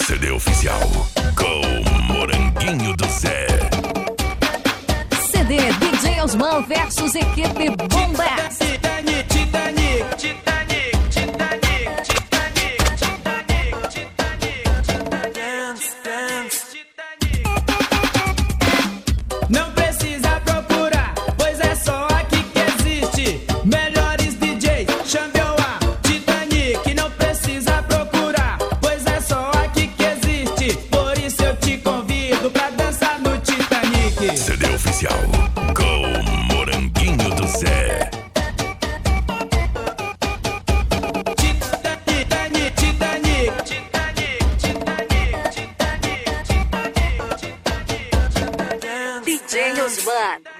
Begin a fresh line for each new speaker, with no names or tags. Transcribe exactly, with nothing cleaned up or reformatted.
C D oficial com Moranguinho do Zé.
C D D J Osman versus equipe Bombas.
Titanic, Titanic, Titanic, Titanic, Titanic, Titanic, Titanic, dance, dance, Titanic. Não precisa procurar, pois é só aqui que existe. Melhores D Js, chame o A, Titanic. Não precisa procurar, pois é só aqui que existe. Por isso eu te convido pra dançar no Titanic.
C D oficial com Moranguinho do Zé.
Titanic, Titanic, Titanic, Titanic, Titanic, Titanic, Titanic,
D J Osman.